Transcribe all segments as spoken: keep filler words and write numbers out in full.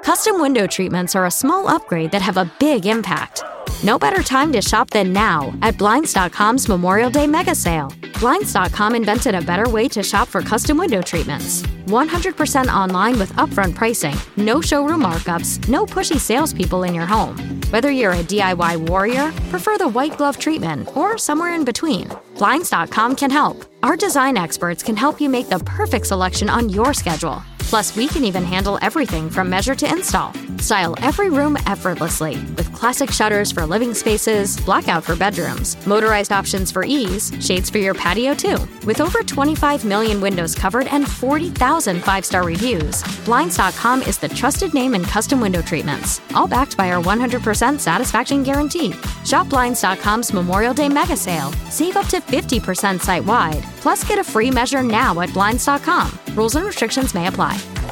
Custom window treatments are a small upgrade that have a big impact. No better time to shop than now at Blinds dot com's Memorial Day mega sale. Blinds dot com invented a better way to shop for custom window treatments. one hundred percent online with upfront pricing, no showroom markups, no pushy salespeople in your home. Whether you're a D I Y warrior, prefer the white glove treatment, or somewhere in between, Blinds dot com can help. Our design experts can help you make the perfect selection on your schedule. Plus, we can even handle everything from measure to install. Style every room effortlessly with classic shutters for living spaces, blackout for bedrooms, motorized options for ease, shades for your patio too. With over twenty-five million windows covered and forty thousand five-star reviews, Blinds dot com is the trusted name in custom window treatments, all backed by our one hundred percent satisfaction guarantee. Shop Blinds dot com's Memorial Day mega sale. Save up to fifty percent site-wide. Plus, get a free measure now at Blinds dot com. Rules and restrictions may apply.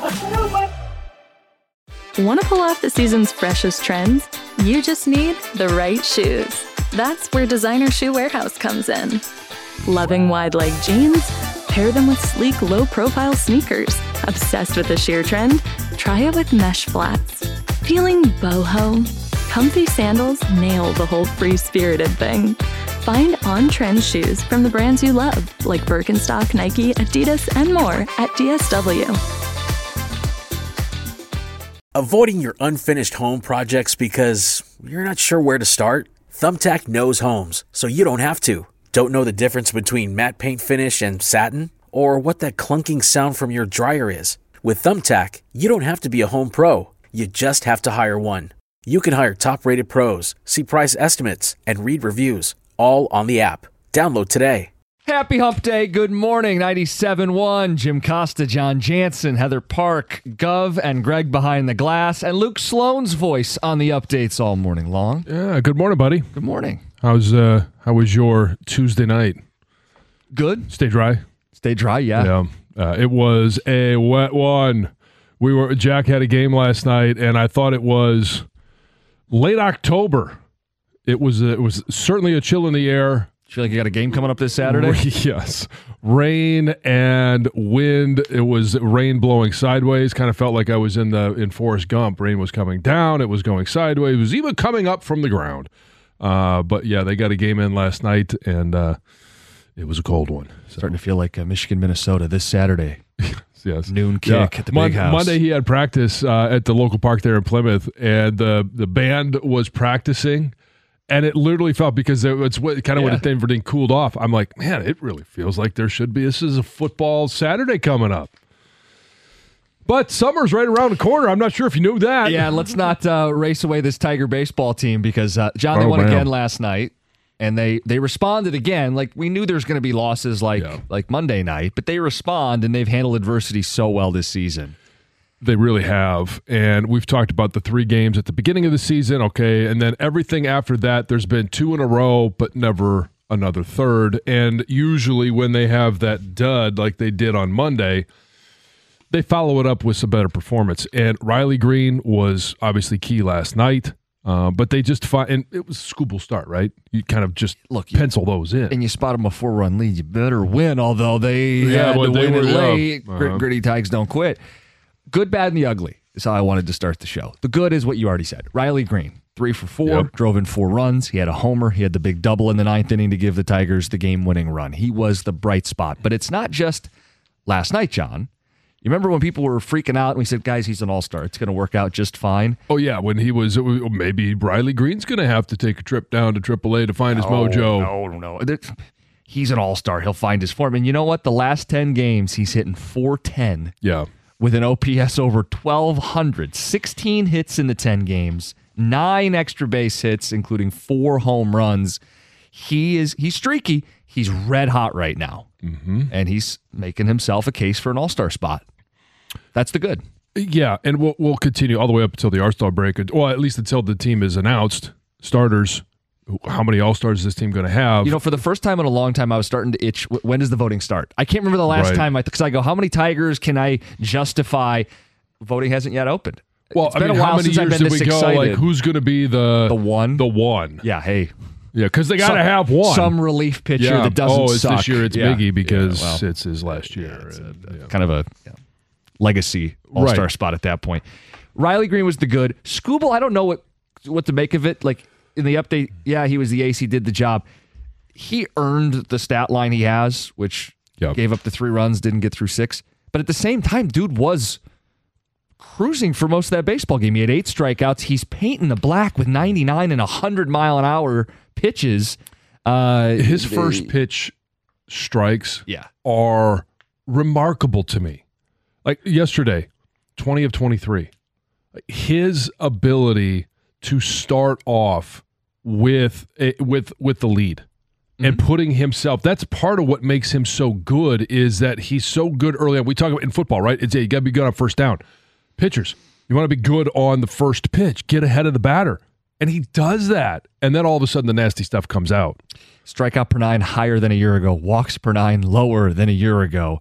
Want to pull off the season's freshest trends? You just need the right shoes. That's where Designer Shoe Warehouse comes in. Loving wide-leg jeans? Pair them with sleek, low-profile sneakers. Obsessed with the sheer trend? Try it with mesh flats. Feeling boho? Comfy sandals nail the whole free-spirited thing. Find on-trend shoes from the brands you love, like Birkenstock, Nike, Adidas, and more at D S W. Avoiding your unfinished home projects because you're not sure where to start? Thumbtack knows homes, so you don't have to. Don't know the difference between matte paint finish and satin? Or what that clunking sound from your dryer is? With Thumbtack, you don't have to be a home pro. You just have to hire one. You can hire top-rated pros, see price estimates, and read reviews, all on the app. Download today. Happy Hump Day. Good morning. ninety-seven point one. Jim Costa, John Jansen, Heather Park, Gov, and Greg behind the glass, and Luke Sloan's voice on the updates all morning long. Yeah, good morning, buddy. Good morning. How's uh how was your Tuesday night? Good. Stay dry? Stay dry, yeah. Yeah. Uh, it was a wet one. We were Jack had a game last night, and I thought it was late October. It was it was certainly a chill in the air. Feel like you got a game coming up this Saturday? Yes. Rain and wind. It was rain blowing sideways. Kind of felt like I was in the in Forrest Gump. Rain was coming down. It was going sideways. It was even coming up from the ground. Uh, but, yeah, they got a game in last night, and uh, it was a cold one. So. Starting to feel like uh, Michigan, Minnesota this Saturday. Yes. Noon kick yeah. at the Mon- big house. Monday he had practice uh, at the local park there in Plymouth, and the, the band was practicing. And it literally felt, because it, it's what, kind of yeah. when everything cooled off, I'm like, man, it really feels like there should be. This is a football Saturday coming up. But summer's right around the corner. I'm not sure if you knew that. Yeah, let's not uh, race away this Tiger baseball team because, uh, John, they oh, won man. again last night. And they, they responded again. Like, we knew there's going to be losses like Yeah. like Monday night, but they respond, and they've handled adversity so well this season. They really have. And we've talked about the three games at the beginning of the season, okay, and then everything after that, there's been two in a row, but never another third. And usually when they have that dud like they did on Monday, they follow it up with some better performance. And Riley Green was obviously key last night, uh, but they just find, and it was a schoolboy start, right? You kind of just Look, you, pencil those in. And you spot them a four-run lead, you better win, although they Yeah, had but to they win were it up. late. Uh-huh. Gr- Gritty Tigers don't quit. Good, bad, and the ugly is how I wanted to start the show. The good is what you already said. Riley Green, three for four, Yep. drove in four runs. He had a homer. He had the big double in the ninth inning to give the Tigers the game-winning run. He was the bright spot. But it's not just last night, John. You remember when people were freaking out and we said, guys, he's an all-star. It's going to work out just fine. Oh, yeah, when he was, maybe Riley Green's going to have to take a trip down to triple A to find his mojo. No, no, no. He's an all-star. He'll find his form. And you know what? The last ten games, he's hitting four ten. Yeah. With an O P S over twelve hundred, sixteen hits in the ten games, nine extra base hits, including four home runs. He is he's streaky. He's red hot right now, mm-hmm. and he's making himself a case for an all-star spot. That's the good. Yeah, and we'll we'll continue all the way up until the All-Star break. Well, at least until the team is announced. Starters. How many All-Stars is this team going to have? You know, for the first time in a long time, I was starting to itch. When does the voting start? I can't remember the last Right. time, because I, I go, how many Tigers can I justify? Voting hasn't yet opened. Well, It's I been mean, a while how many since I've years been did we this go? excited. Like, who's going to be the The one? The one. Yeah, hey. Yeah, because they got to Some- have one. Some relief pitcher yeah. that doesn't Oh, it's suck. this year. It's Yeah. Miggy because Yeah, well, it's his last year. it's a- and, yeah. kind of a yeah, legacy all-star Right. spot at that point. Riley Green was the good. Skubal, I don't know what what to make of it. Like in the update, yeah, he was the ace. He did the job. He earned the stat line he has, which yep. gave up the three runs, didn't get through six. But at the same time, dude was cruising for most of that baseball game. He had eight strikeouts. He's painting the black with ninety-nine and one hundred mile an hour pitches. Uh, His first pitch strikes yeah. are remarkable to me. Like yesterday, twenty of twenty-three. His ability to start off with a, with with the lead mm-hmm. and putting himself, that's part of what makes him so good, is that he's so good early on. We talk about in football, right? It's yeah, you got to be good on first down. Pitchers, you want to be good on the first pitch, get ahead of the batter. And he does that. And then all of a sudden the nasty stuff comes out. Strikeout per nine higher than a year ago. Walks per nine lower than a year ago.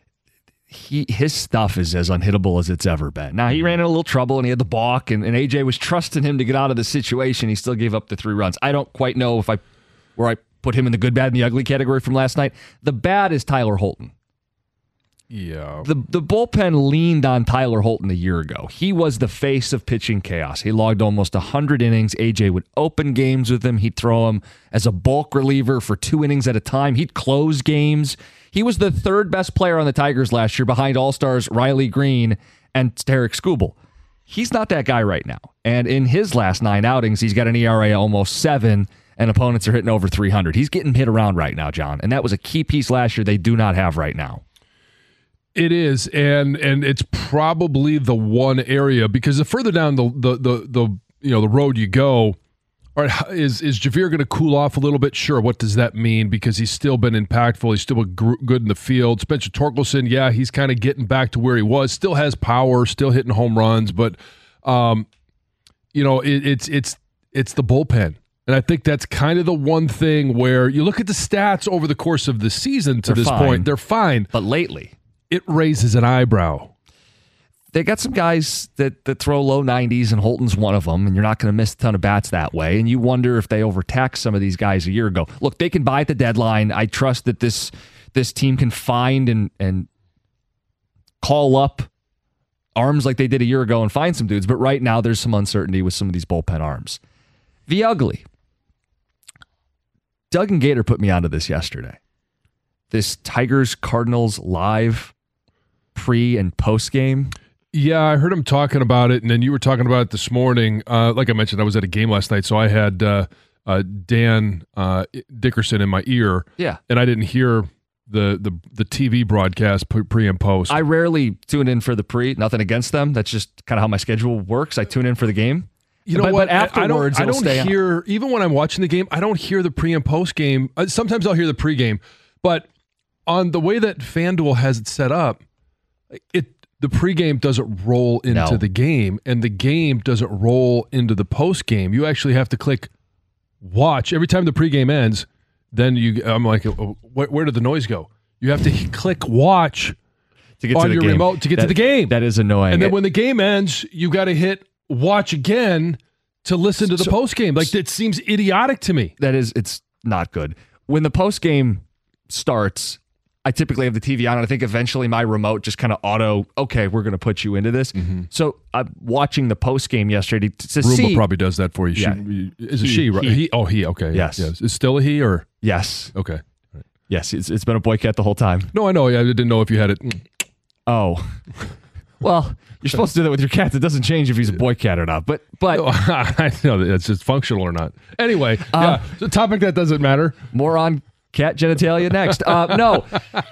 He His stuff is as unhittable as it's ever been. Now, he ran into a little trouble and he had the balk, and, and A J was trusting him to get out of the situation. He still gave up the three runs. I don't quite know if I where I put him in the good, bad, and the ugly category from last night. The bad is Tyler Holton. Yeah. The the bullpen leaned on Tyler Holton a year ago. He was the face of pitching chaos. He logged almost one hundred innings. A J would open games with him. He'd throw him as a bulk reliever for two innings at a time. He'd close games. He was the third best player on the Tigers last year behind All-Stars Riley Green and Tarik Skubal. He's not that guy right now. And in his last nine outings, he's got an E R A almost seven, and opponents are hitting over three hundred. He's getting hit around right now, John. And that was a key piece last year they do not have right now. It is, and and it's probably the one area, because the further down the the the, the you know the road you go, all right, is is Javier going to cool off a little bit? Sure. What does that mean? Because he's still been impactful. He's still been gr- good in the field. Spencer Torkelson, yeah, he's kind of getting back to where he was. Still has power. Still hitting home runs, but um, you know, it, it's it's it's the bullpen. And I think that's kind of the one thing where you look at the stats over the course of the season to they're this fine. point, they're fine. But lately, it raises an eyebrow. They got some guys that, that throw low nineties, and Holton's one of them, and you're not going to miss a ton of bats that way. And you wonder if they overtaxed some of these guys a year ago. Look, they can buy at the deadline. I trust that this this team can find and and call up arms like they did a year ago and find some dudes. But right now, there's some uncertainty with some of these bullpen arms. The ugly. Doug and Gator put me onto this yesterday. This Tigers-Cardinals live pre- and post-game. Yeah, I heard him talking about it, and then you were talking about it this morning. Uh, like I mentioned, I was at a game last night, so I had uh, uh, Dan uh, Dickerson in my ear. Yeah. And I didn't hear the the, the T V broadcast pre and post. I rarely tune in for the pre. Nothing against them. That's just kind of how my schedule works. I tune in for the game. You know but, what? But afterwards, I don't, I don't hear, on. Even when I'm watching the game, I don't hear the pre and post game. Uh, sometimes I'll hear the pregame, but on the way that FanDuel has it set up, it the pregame doesn't roll into no. the game, and the game doesn't roll into the postgame. You actually have to click watch every time the pregame ends. Then you, I'm like, oh, where, where did the noise go? You have to click watch to get on to the your game. remote to get that, to the game. That is annoying. And then when the game ends, you got to hit watch again to listen to the so, postgame. Like, that seems idiotic to me. That is, it's not good. When the postgame starts, I typically have the T V on, and I think eventually my remote just kind of auto, okay, we're going to put you into this. Mm-hmm. So I'm watching the post game yesterday to, to Roomba see. probably does that for you. Yeah. She, is it He, she? Right? he. He, oh, he. Okay. Yes. yes. Is still a he or? Yes. Okay. Right. Yes. It's, it's been a boy cat the whole time. No, I know. I didn't know if you had it. Oh. Well, you're supposed to do that with your cat. It doesn't change if he's a boy cat or not. But but No, I know that's just functional or not. Anyway, Uh, yeah, it's a topic that doesn't matter. more on cat genitalia next. Uh, no.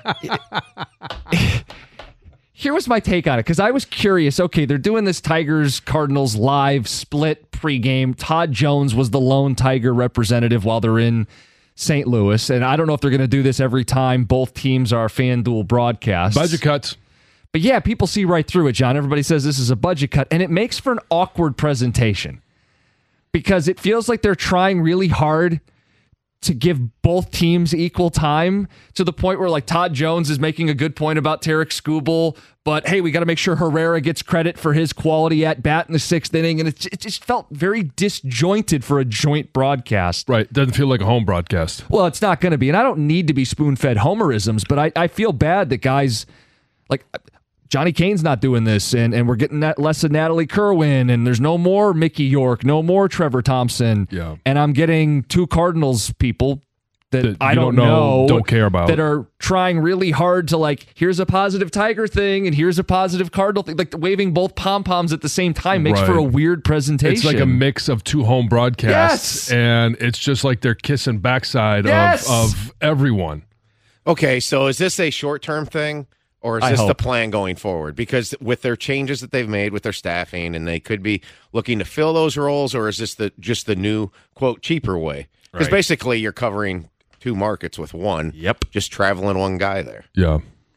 Here was my take on it, because I was curious. Okay, they're doing this Tigers-Cardinals live split pregame. Todd Jones was the lone Tiger representative while they're in Saint Louis, and I don't know if they're going to do this every time both teams are FanDuel broadcasts. Budget cuts. But yeah, people see right through it, John. Everybody says this is a budget cut, and it makes for an awkward presentation because it feels like they're trying really hard to give both teams equal time, to the point where, like, Todd Jones is making a good point about Tarik Skubal, but hey, we got to make sure Herrera gets credit for his quality at bat in the sixth inning, and it, it just felt very disjointed for a joint broadcast. Right. Doesn't feel like a home broadcast. Well, it's not going to be, and I don't need to be spoon-fed homerisms, but I, I feel bad that guys, like, Johnny Kane's not doing this, and, and we're getting that less of Natalie Kerwin, and there's no more Mickey York, no more Trevor Thompson. Yeah. And I'm getting two Cardinals people that, that I don't, don't know, know, don't care about, that are trying really hard to, like, here's a positive Tiger thing, and here's a positive Cardinal thing. Like, waving both pom-poms at the same time makes right. for a weird presentation. It's like a mix of two home broadcasts, yes. and it's just like they're kissing backside yes. of, of everyone. Okay, so is this a short-term thing? Or is I this hope. the plan going forward? Because with their changes that they've made with their staffing, and they could be looking to fill those roles, or is this the just the new, quote, cheaper way? Because Right. basically you're covering two markets with one. Yep. Just traveling one guy there. Yeah.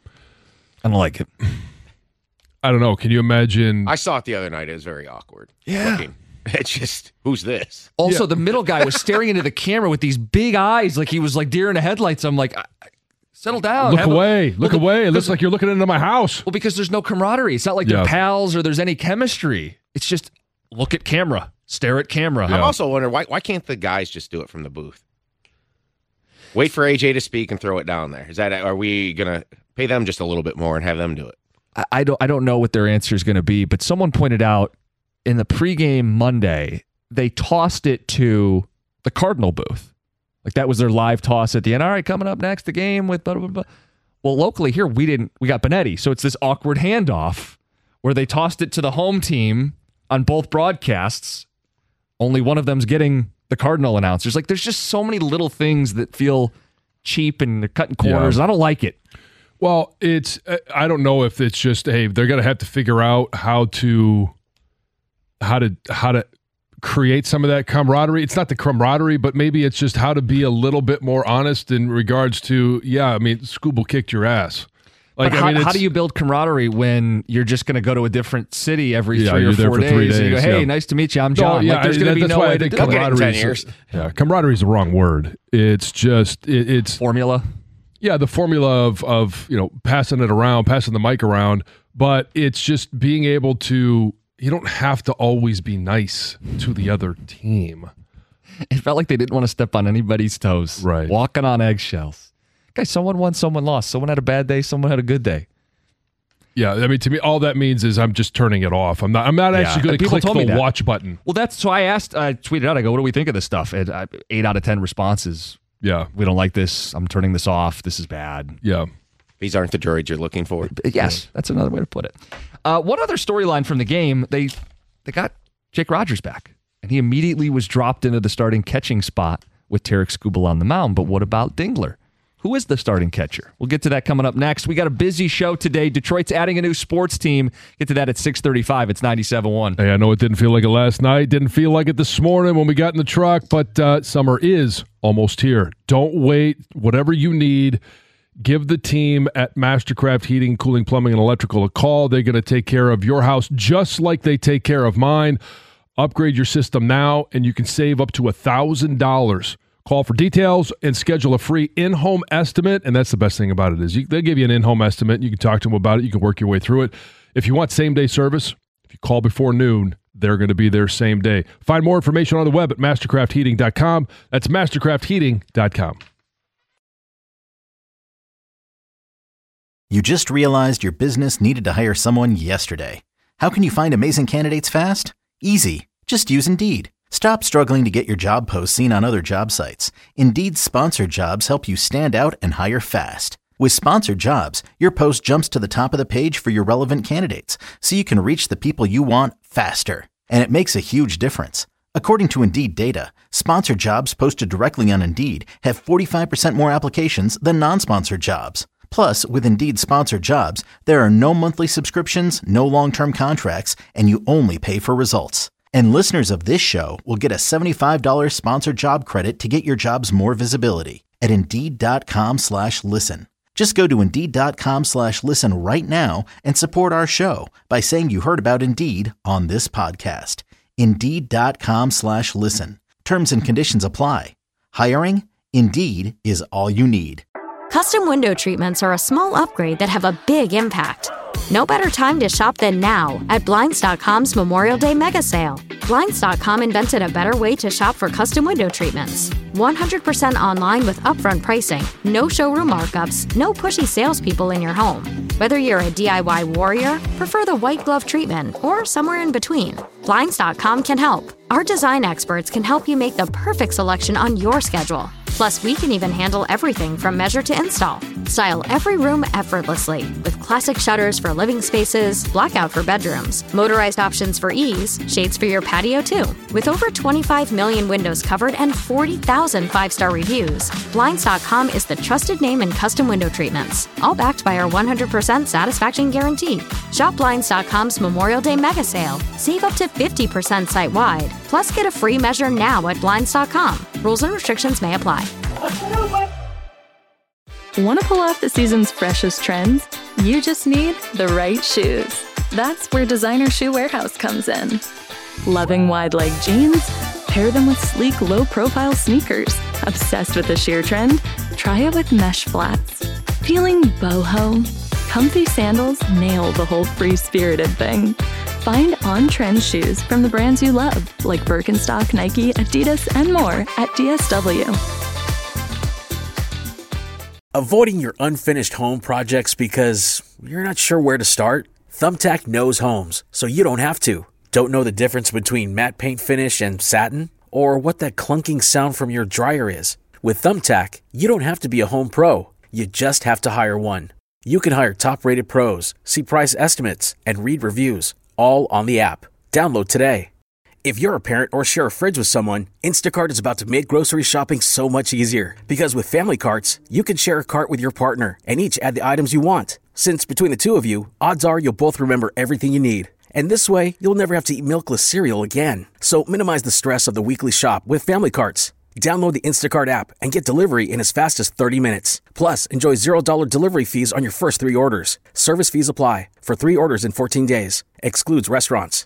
I don't like it. I don't know. Can you imagine? I saw it the other night. It was very awkward. Yeah. Looking. It's just, who's this? Also, the middle guy was staring into the camera with these big eyes like he was like deer in the headlights. I'm like, I, I, settle down. Look Have a- away. Look well, the- away. It looks like you're looking into my house. Well, because there's no camaraderie. It's not like Yeah. they're pals or there's any chemistry. It's just look at camera, stare at camera. I'm also wondering, why, why can't the guys just do it from the booth? Wait for A J to speak and throw it down there. Is that, are we going to pay them just a little bit more and have them do it? I, I don't I don't know what their answer is going to be, but someone pointed out in the pregame Monday, they tossed it to the Cardinal booth. Like that was their live toss at the end. All right, coming up next, the game with blah, blah, blah. Well, locally here, we didn't, we got Benetti. So it's this awkward handoff where they tossed it to the home team on both broadcasts. Only one of them's getting the Cardinal announcers. Like there's just so many little things that feel cheap and they're cutting corners. Yeah. I don't like it. Well, it's, I don't know if it's just, hey, they're going to have to figure out how to, how to, how to, create some of that camaraderie. It's not the camaraderie, but maybe it's just how to be a little bit more honest in regards to, yeah, I mean, Scooble kicked your ass. Like, but how, I mean, how do you build camaraderie when you're just going to go to a different city every Yeah, three or you're there four for days, three and you go, days, hey, yeah. nice to meet you, I'm No, John. yeah, like, there's I- going to be that's no why way I to think do They'll get it in camaraderie ten is- years. Yeah, camaraderie is the wrong word. It's just, it, it's, formula. yeah, the formula of, of, you know, passing it around, passing the mic around, but it's just being able to, you don't have to always be nice to the other team. It felt like they didn't want to step on anybody's toes. Right. Walking on eggshells. Guys, someone won, someone lost. Someone had a bad day, someone had a good day. Yeah, I mean, to me, all that means is I'm just turning it off. I'm not. I'm not Yeah. actually going And to people click told me the that. watch button. Well, that's so I asked, I tweeted out, I go, what do we think of this stuff? And uh, eight out of ten responses. Yeah, We don't like this. I'm turning this off. This is bad. yeah. These aren't the droids you're looking for. Yes, that's another way to put it. Uh, one other storyline from the game, they they got Jake Rogers back, and he immediately was dropped into the starting catching spot with Tarek Skubal on the mound. But what about Dingler? Who is the starting catcher? We'll get to that coming up next. We got a busy show today. Detroit's adding a new sports team. Get to that at six thirty-five. It's ninety-seven point one. Hey, I know it didn't feel like it last night. Didn't feel like it this morning when we got in the truck, but uh, summer is almost here. Don't wait. Whatever you need, give the team at Mastercraft Heating, Cooling, Plumbing, and Electrical a call. They're going to take care of your house just like they take care of mine. Upgrade your system now, and you can save up to one thousand dollars. Call for details and schedule a free in-home estimate, and that's the best thing about it is you, they'll give you an in-home estimate. You can talk to them about it. You can work your way through it. If you want same-day service, if you call before noon, they're going to be there same day. Find more information on the web at mastercraft heating dot com. That's mastercraft heating dot com. You just realized your business needed to hire someone yesterday. How can you find amazing candidates fast? Easy. Just use Indeed. Stop struggling to get your job posts seen on other job sites. Indeed's sponsored jobs help you stand out and hire fast. With sponsored jobs, your post jumps to the top of the page for your relevant candidates, so you can reach the people you want faster. And it makes a huge difference. According to Indeed data, sponsored jobs posted directly on Indeed have forty-five percent more applications than non-sponsored jobs. Plus, with Indeed sponsored jobs, there are no monthly subscriptions, no long-term contracts, and you only pay for results. And listeners of this show will get a seventy-five dollars sponsored job credit to get your jobs more visibility at Indeed.com slash listen. Just go to Indeed.com slash listen right now and support our show by saying you heard about Indeed on this podcast. Indeed.com slash listen. Terms and conditions apply. Hiring? Indeed is all you need. Custom window treatments are a small upgrade that have a big impact. No better time to shop than now at Blinds dot com's Memorial Day Mega Sale. Blinds dot com invented a better way to shop for custom window treatments. one hundred percent online with upfront pricing, no showroom markups, no pushy salespeople in your home. Whether you're a D I Y warrior, prefer the white glove treatment, or somewhere in between, Blinds dot com can help. Our design experts can help you make the perfect selection on your schedule. Plus, we can even handle everything from measure to install. Style every room effortlessly with classic shutters for living spaces, blackout for bedrooms, motorized options for ease, shades for your patio too. With over twenty-five million windows covered and forty thousand five-star reviews, Blinds dot com is the trusted name in custom window treatments, all backed by our one hundred percent satisfaction guarantee. Shop Blinds dot com's Memorial Day mega sale. Save up to fifty percent site-wide. Plus, get a free measure now at Blinds dot com. Rules and restrictions may apply. Want to pull off the season's freshest trends? You just need the right shoes. That's where Designer Shoe Warehouse comes in. Loving wide leg jeans? Pair them with sleek, low-profile sneakers. Obsessed with the sheer trend? Try it with mesh flats. Feeling boho? Comfy sandals nail the whole free-spirited thing. Find on-trend shoes from the brands you love, like Birkenstock, Nike, Adidas, and more at D S W. Avoiding your unfinished home projects because you're not sure where to start? Thumbtack knows homes, so you don't have to. Don't know the difference between matte paint finish and satin? Or what that clunking sound from your dryer is? With Thumbtack, you don't have to be a home pro. You just have to hire one. You can hire top-rated pros, see price estimates, and read reviews, all on the app. Download today. If you're a parent or share a fridge with someone, Instacart is about to make grocery shopping so much easier. Because with family carts, you can share a cart with your partner and each add the items you want. Since between the two of you, odds are you'll both remember everything you need. And this way, you'll never have to eat milkless cereal again. So minimize the stress of the weekly shop with family carts. Download the Instacart app and get delivery in as fast as thirty minutes. Plus, enjoy zero dollars delivery fees on your first three orders. Service fees apply for three orders in fourteen days. Excludes restaurants.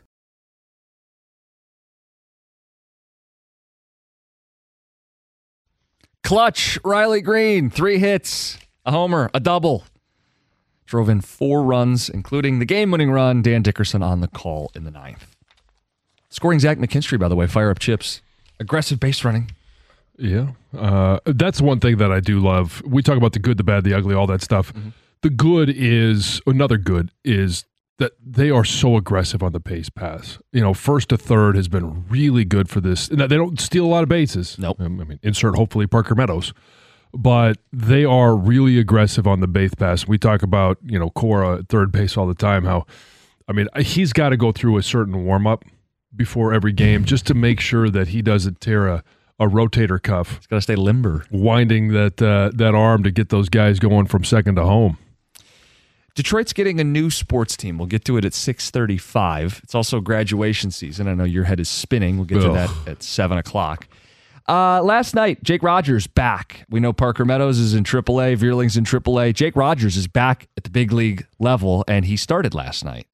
Clutch, Riley Green, three hits, a homer, a double. Drove in four runs, including the game-winning run. Dan Dickerson on the call in the ninth. Scoring Zach McKinstry, by the way, fire up chips. Aggressive base running. Yeah. Uh, that's one thing that I do love. We talk about the good, the bad, the ugly, all that stuff. Mm-hmm. The good is, another good is that they are so aggressive on the base pass. You know, first to third has been really good for this. They don't steal a lot of bases. Nope. I mean, insert hopefully Parker Meadows. But they are really aggressive on the base pass. We talk about, you know, Cora at third base all the time. How, I mean, he's got to go through a certain warm-up before every game just to make sure that he doesn't tear a, a rotator cuff. He's got to stay limber. Winding that, uh, that arm to get those guys going from second to home. Detroit's getting a new sports team. We'll get to it at six thirty-five. It's also graduation season. I know your head is spinning. We'll get to Ugh. that at seven o'clock. Uh, last night, Jake Rogers back. We know Parker Meadows is in triple A, Veerling's in triple A. Jake Rogers is back at the big league level, and he started last night.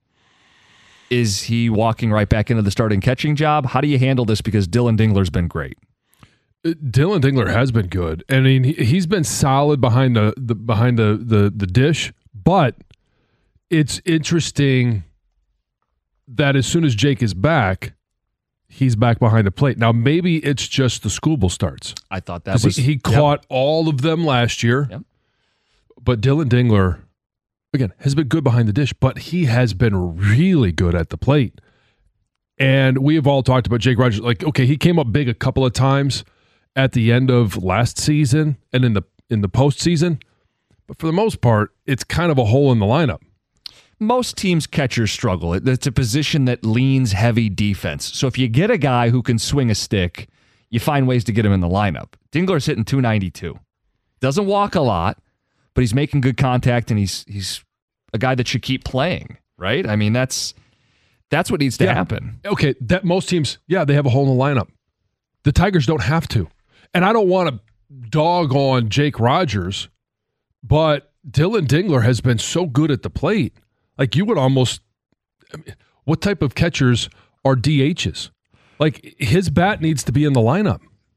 Is he walking right back into the starting catching job? How do you handle this? Because Dylan Dingler's been great. Dylan Dingler has been good. I mean, he, he's been solid behind the, the behind the, the the dish, but it's interesting that as soon as Jake is back, he's back behind the plate. Now, maybe it's just the Skubal starts. I thought that was... He, he caught yep. all of them last year. Yep. But Dylan Dingler, again, has been good behind the dish, but he has been really good at the plate. And we have all talked about Jake Rogers. Like, okay, he came up big a couple of times at the end of last season and in the in the postseason. But for the most part, it's kind of a hole in the lineup. Most teams' catchers struggle. It's a position that leans heavy defense. So if you get a guy who can swing a stick, you find ways to get him in the lineup. Dingler's hitting two ninety-two. Doesn't walk a lot, but he's making good contact, and he's he's a guy that should keep playing, right? I mean, that's that's what needs to yeah. happen. Okay, that most teams, yeah, they have a hole in the lineup. The Tigers don't have to. And I don't want to dog on Jake Rogers, but Dylan Dingler has been so good at the plate. Like, you would almost, I mean, what type of catchers are D Hs? Like, his bat needs to be in the lineup.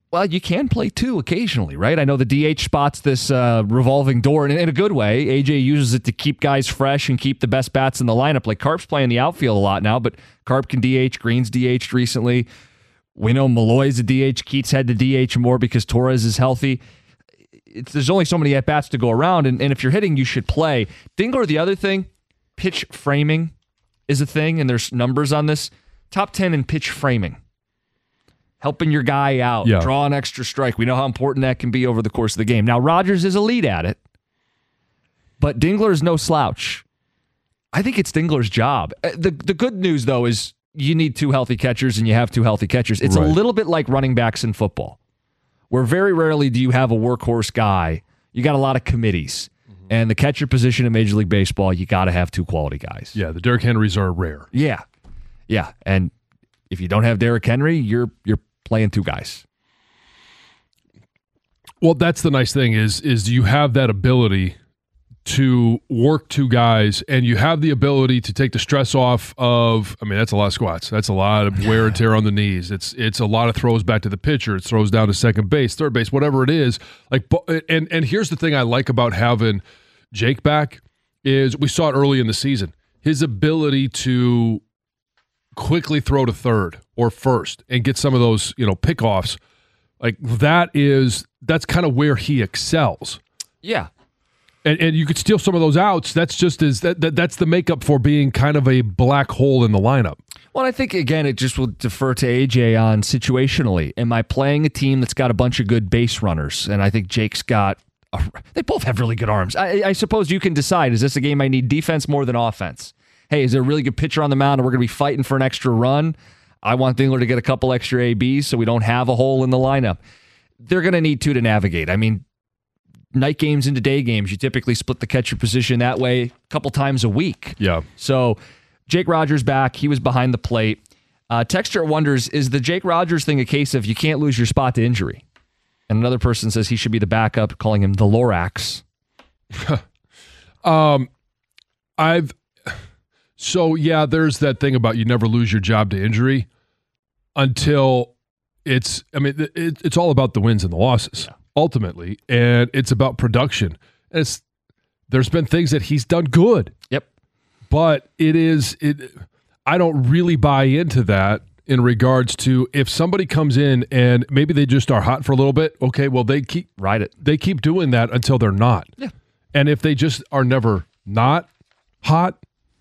Well, you can play two occasionally, right? I know the D H spot's this uh, revolving door, and in a good way. A J uses it to keep guys fresh and keep the best bats in the lineup. Like Carp's playing the outfield a lot now, but Carp can D H. Green's D H'd recently. We know Malloy's a D H. Keats had to D H more because Torres is healthy. It's, there's only so many at-bats to go around, and, and if you're hitting, you should play. Dingler, the other thing, pitch framing is a thing, and there's numbers on this. Top ten in pitch framing. Helping your guy out, yeah. Draw an extra strike. We know how important that can be over the course of the game. Now, Rogers is elite at it, but Dingler is no slouch. I think it's Dingler's job. The, the good news, though, is you need two healthy catchers, and you have two healthy catchers. It's right. A little bit like running backs in football, where very rarely do you have a workhorse guy. You got a lot of committees. Mm-hmm. And the catcher position in Major League Baseball, you got to have two quality guys. Yeah, the Derrick Henrys are rare. Yeah, yeah. And if you don't have Derrick Henry, you're you're playing two guys. Well, that's the nice thing is is you have that ability to work two guys, and you have the ability to take the stress off of, I mean, that's a lot of squats. That's a lot of wear and tear on the knees. It's it's a lot of throws back to the pitcher. It throws down to second base, third base, whatever it is. Like, and and here's the thing I like about having Jake back is we saw it early in the season. His ability to quickly throw to third or first and get some of those, you know, pickoffs, like that is, that's kind of where he excels. Yeah. And and you could steal some of those outs. That's just as that, that that's the makeup for being kind of a black hole in the lineup. Well, I think, again, it just will defer to A J on situationally. Am I playing a team that's got a bunch of good base runners? And I think Jake's got, a, they both have really good arms. I, I suppose you can decide, is this a game I need defense more than offense? Hey, is there a really good pitcher on the mound and we're going to be fighting for an extra run? I want Dingler to get a couple extra A Bs so we don't have a hole in the lineup. They're going to need two to navigate. I mean, night games into day games, you typically split the catcher position that way a couple times a week. Yeah. So Jake Rogers back. He was behind the plate. Uh, Texture wonders, is the Jake Rogers thing a case of you can't lose your spot to injury? And another person says he should be the backup, calling him the Lorax. um, I've... So, yeah, there's that thing about you never lose your job to injury until it's, I mean, it, it's all about the wins and the losses, yeah. ultimately, and it's about production. And it's, there's been things that he's done good. Yep. But it is, it. I don't really buy into that in regards to if somebody comes in and maybe they just are hot for a little bit, okay, well, they keep, ride it. They keep doing that until they're not. Yeah. And if they just are never not hot,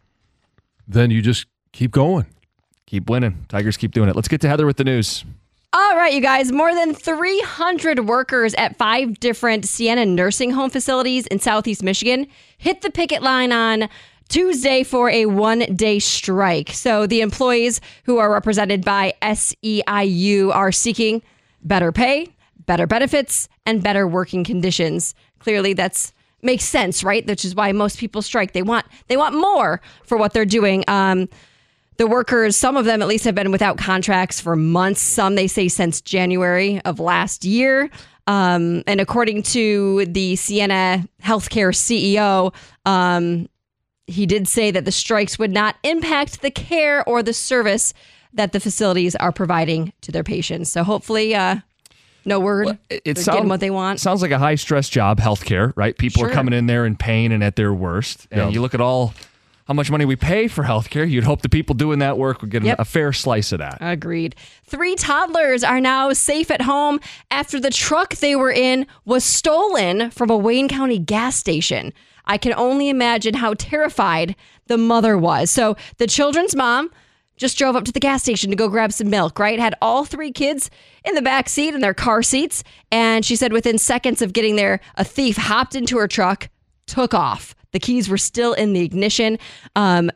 then you just keep going. Keep winning. Tigers keep doing it. Let's get to Heather with the news. All right, you guys. More than three hundred workers at five different Sienna nursing home facilities in Southeast Michigan hit the picket line on Tuesday for a one-day strike. So the employees who are represented by S E I U are seeking better pay, better benefits, and better working conditions. Clearly, that's makes sense, right? Which is why most people strike. They want they want more for what they're doing. Um, the workers, some of them at least, have been without contracts for months. Some, they say, since January of last year. Um, and according to the Sienna Healthcare C E O, um, he did say that the strikes would not impact the care or the service that the facilities are providing to their patients. So hopefully... Uh, No word. Well, it They're sound, getting what they want. Sounds like a high stress job, healthcare, right? People sure. are coming in there in pain and at their worst. And yep. you look at all how much money we pay for healthcare. You'd hope the people doing that work would get yep. a fair slice of that. Agreed. Three toddlers are now safe at home after the truck they were in was stolen from a Wayne County gas station. I can only imagine how terrified the mother was. So the children's mom just drove up to the gas station to go grab some milk, right? Had all three kids in the back seat in their car seats. And she said within seconds of getting there, a thief hopped into her truck, took off. The keys were still in the ignition. Um,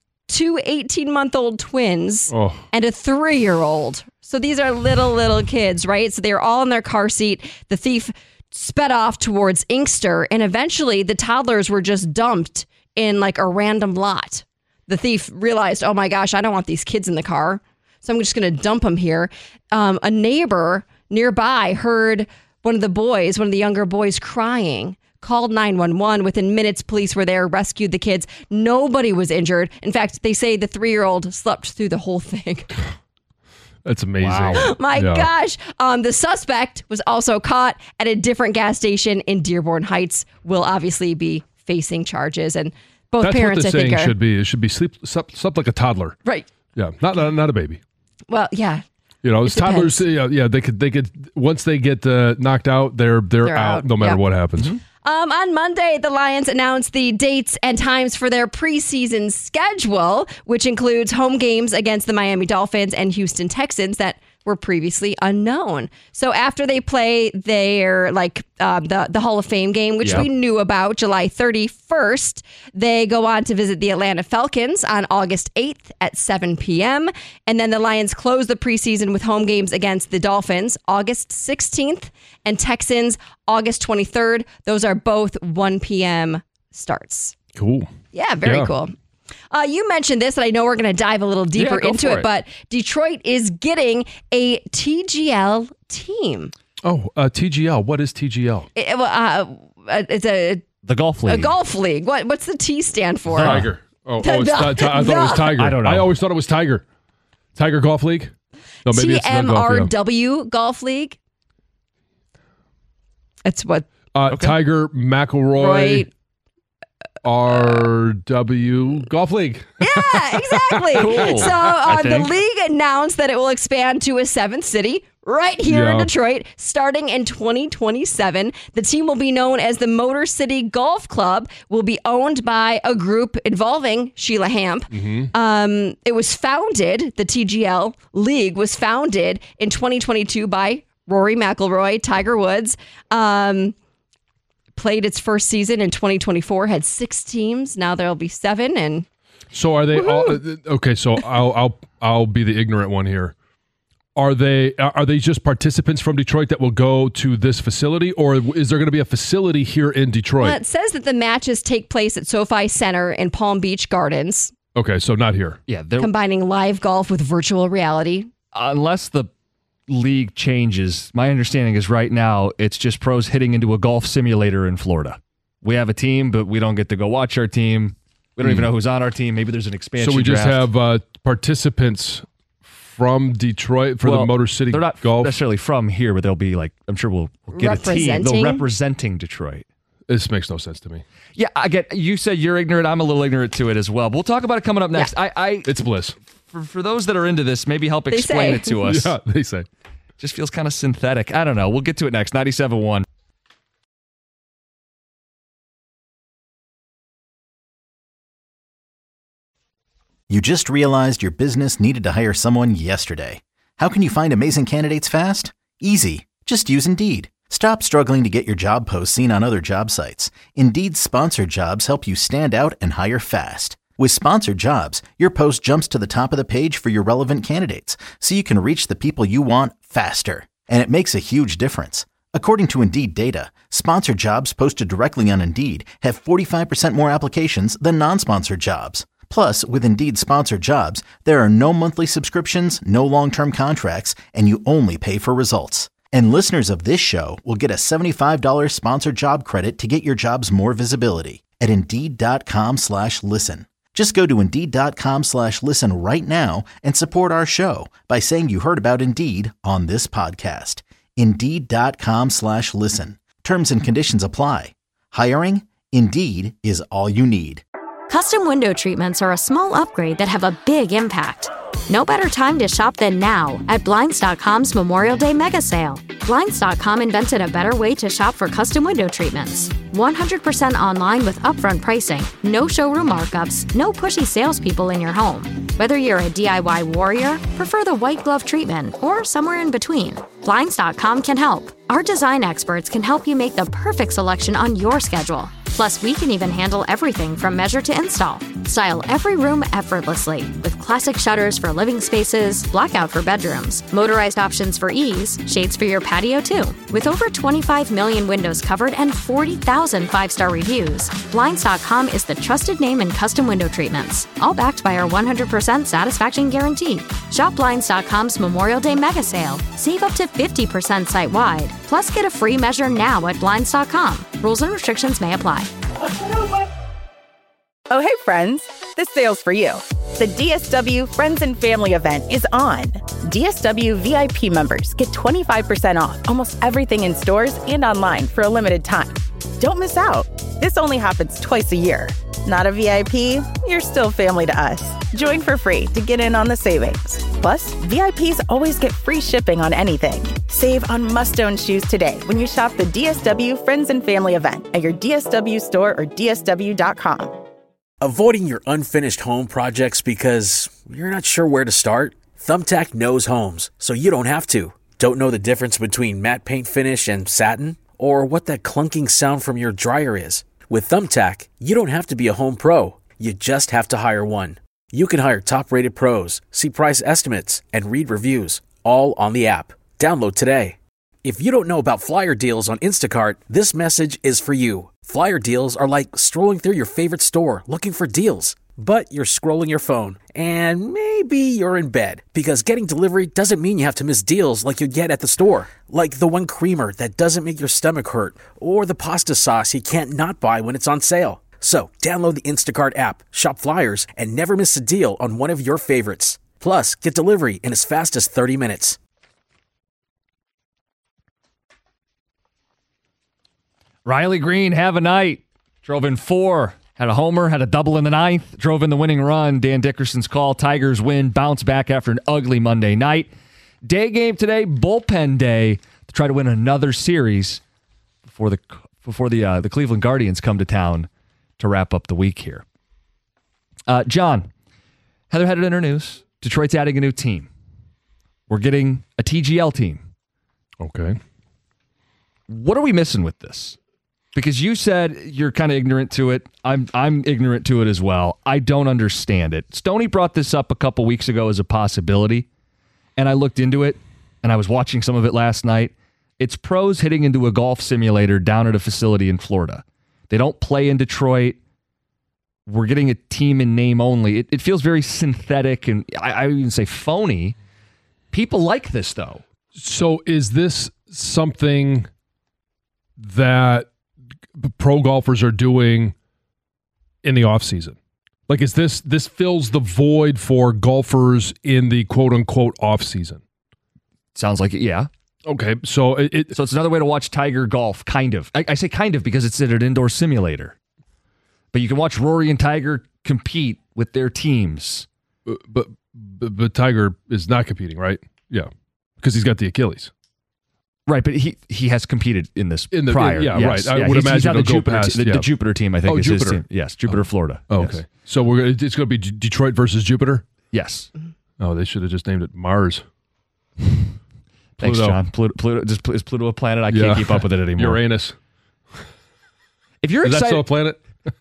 two eighteen-month-old twins oh. and a three-year-old. So these are little, little kids, right? So they were all in their car seat. The thief sped off towards Inkster. And eventually the toddlers were just dumped in like a random lot. The thief realized, oh my gosh, I don't want these kids in the car, so I'm just going to dump them here. Um, a neighbor nearby heard one of the boys, one of the younger boys crying, called nine one one. Within minutes, police were there, rescued the kids. Nobody was injured. In fact, they say the three-year-old slept through the whole thing. That's amazing. Wow. My Yeah. gosh. Um, the suspect was also caught at a different gas station in Dearborn Heights, will obviously be facing charges. And both That's parents, what the I think, saying are. should be. It should be sleep, slept, slept like a toddler. Right. Yeah, not not, not a baby. Well, yeah. You know, It as toddlers, depends. yeah, yeah, they could, they could. Once they get uh, knocked out, they're they're, They're out, out. no matter Yep. what happens. Um, on Monday, the Lions announced the dates and times for their preseason schedule, which includes home games against the Miami Dolphins and Houston Texans that were previously unknown. So after they play their like um, the the Hall of Fame game, which Yep. we knew about, July thirty-first, they go on to visit the Atlanta Falcons on August eighth at seven p.m. And then the Lions close the preseason with home games against the Dolphins August sixteenth and Texans August twenty-third. Those are both one p.m. starts. Cool. Yeah, very Yeah. cool. Uh, you mentioned this, and I know we're going to dive a little deeper Yeah, go into for it, it. but Detroit is getting a T G L team. Oh, uh, T G L. What is T G L? It- uh, uh, it's a, The golf a league. golf league. What What's the T stand for? Tiger. Oh, The- oh it's, the- ti- ti- I thought it was the- Tiger. I don't know. I always thought it was Tiger. Tiger Golf League. No, maybe it's not golf. Yeah. T M R W Golf League. That's what. Uh, Tiger McElroy Right. R W Golf League. Yeah, exactly. Cool, So I uh, the think. league announced that it will expand to a seventh city right here in Yeah. Detroit starting in twenty twenty-seven. The team will be known as the Motor City Golf Club, will be owned by a group involving Sheila Hamp. Mm-hmm. Um, it was founded, the T G L League was founded in twenty twenty-two by Rory McIlroy, Tiger Woods. Um, played its first season in twenty twenty-four, had six teams. Now there'll be seven. And So are they all uh, okay? So I'll I'll I'll be the ignorant one here. Are they are they just participants from Detroit that will go to this facility, or is there going to be a facility here in Detroit? well, it says that the matches take place at SoFi Center in Palm Beach Gardens, Okay, so not here. Yeah, there, combining live golf with virtual reality. unless the league changes, my understanding is right now it's just pros hitting into a golf simulator in Florida. We have a team, but we don't get to go watch our team. We don't even know who's on our team. Maybe there's an expansion. So we just draft. have uh, participants from Detroit for Well, the Motor City They're not Golf. necessarily from here, but they'll be like, I'm sure we'll, we'll get a team. They'll Representing? representing Detroit. This makes no sense to me. Yeah, I get. You said you're ignorant. I'm a little ignorant to it as well. We'll talk about it coming up next. I, I It's bliss. for, for those that are into this, maybe help They explain say. it to us. Yeah, they say. Just feels kind of synthetic. I don't know. We'll get to it next. ninety-seven point one. You just realized your business needed to hire someone yesterday. How can you find amazing candidates fast? Easy. Just use Indeed. Stop struggling to get your job posts seen on other job sites. Indeed's sponsored jobs help you stand out and hire fast. With sponsored jobs, your post jumps to the top of the page for your relevant candidates, so you can reach the people you want faster. And it makes a huge difference. According to Indeed data, sponsored jobs posted directly on Indeed have forty-five percent more applications than non-sponsored jobs. Plus, with Indeed sponsored jobs, there are no monthly subscriptions, no long-term contracts, and you only pay for results. And listeners of this show will get a seventy-five dollars sponsored job credit to get your jobs more visibility at Indeed.com slash listen. Just go to Indeed.com slash listen right now and support our show by saying you heard about Indeed on this podcast. Indeed.com slash listen. Terms and conditions apply. Hiring? Indeed is all you need. Custom window treatments are a small upgrade that have a big impact. No better time to shop than now at Blinds dot com's Memorial Day Mega Sale. Blinds dot com invented a better way to shop for custom window treatments. one hundred percent online with upfront pricing, no showroom markups, no pushy salespeople in your home. Whether you're a D I Y warrior, prefer the white glove treatment, or somewhere in between, Blinds dot com can help. Our design experts can help you make the perfect selection on your schedule. Plus, we can even handle everything from measure to install. Style every room effortlessly with classic shutters for living spaces, blackout for bedrooms, motorized options for ease, shades for your patio too. With over twenty-five million windows covered and forty thousand five-star reviews, Blinds dot com is the trusted name in custom window treatments, all backed by our one hundred percent satisfaction guarantee. Shop Blinds dot com's Memorial Day Mega Sale. Save up to fifty percent site-wide. Plus, get a free measure now at Blinds dot com. Rules and restrictions may apply. Oh, hey, friends. This sale's for you. The D S W Friends and Family event is on. D S W V I P members get twenty-five percent off almost everything in stores and online for a limited time. Don't miss out. This only happens twice a year. Not a V I P? You're still family to us. Join for free to get in on the savings. Plus, V I Ps always get free shipping on anything. Save on must-own shoes today when you shop the D S W Friends and Family event at your D S W store or D S W dot com. Avoiding your unfinished home projects because you're not sure where to start? Thumbtack knows homes, so you don't have to. Don't know the difference between matte paint finish and satin? Or what that clunking sound from your dryer is? With Thumbtack, you don't have to be a home pro. You just have to hire one. You can hire top-rated pros, see price estimates, and read reviews, all on the app. Download today. If you don't know about flyer deals on Instacart, this message is for you. Flyer deals are like strolling through your favorite store looking for deals. But you're scrolling your phone, and maybe you're in bed, because getting delivery doesn't mean you have to miss deals like you'd get at the store. Like the one creamer that doesn't make your stomach hurt, or the pasta sauce you can't not buy when it's on sale. So download the Instacart app, shop flyers, and never miss a deal on one of your favorites. Plus, get delivery in as fast as thirty minutes. Riley Green, have a night. Drove in four. Had a homer, had a double in the ninth, drove in the winning run. Dan Dickerson's call. Tigers win, bounce back after an ugly Monday night. Day game today, bullpen day, to try to win another series before the before the uh, the Cleveland Guardians come to town to wrap up the week here. Uh, John, Heather had it in her news. Detroit's adding a new team. We're getting a T G L team. Okay. What are we missing with this? Because you said you're kind of ignorant to it. I'm I'm ignorant to it as well. I don't understand it. Stoney brought this up a couple weeks ago as a possibility, and I looked into it, and I was watching some of it last night. It's pros hitting into a golf simulator down at a facility in Florida. They don't play in Detroit. We're getting a team in name only. It, it feels very synthetic, and I, I would even say phony. People like this, though. So is this something that pro golfers are doing in the off season? Like, is this this fills the void for golfers in the quote unquote off season? Sounds like it, yeah. Okay, so it, it so it's another way to watch Tiger golf, kind of. I, I say kind of because it's at an indoor simulator, but you can watch Rory and Tiger compete with their teams. Uh, but, but but Tiger is not competing, right? Yeah, because he's got the Achilles. Right, but he he has competed in this in the, prior. Yeah, yes. right. I yeah, would he's, imagine he's on the go Jupiter, past, te- the, yeah. the Jupiter team, I think, oh, is Jupiter. his team. Yes, Jupiter, oh. Florida. Oh, yes. okay. So we're it's going to be D- Detroit versus Jupiter? Yes. Oh, they should have just named it Mars. Thanks, Pluto. John. Pluto, Pluto, just, is Pluto a planet? I Yeah. can't keep up with it anymore. Uranus. If you're Is excited, that still a planet?